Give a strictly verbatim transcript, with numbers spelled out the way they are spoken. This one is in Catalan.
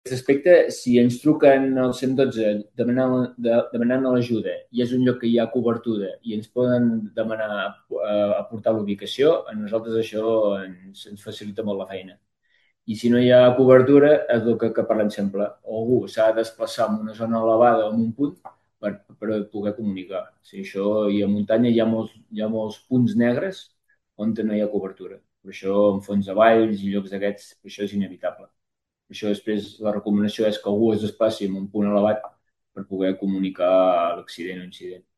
aspecte, si ens truquen al cent i dotze demanant, de, demanant l'ajuda i és un lloc que hi ha cobertura i ens poden demanar eh, aportar la ubicació, a nosaltres això ens, ens facilita molt la feina. I si no hi ha cobertura, és el que, que parlem sempre. Algú s'ha de desplaçar en una zona elevada o en un punt per, per poder comunicar. Si això, i a muntanya hi ha molts, hi ha molts punts negres on no hi ha cobertura. Per això, en fons de valls i llocs d'aquests, per això és inevitable. Per això després la recomanació és que algú es desplaci en un punt elevat per poder comunicar l'accident o incident.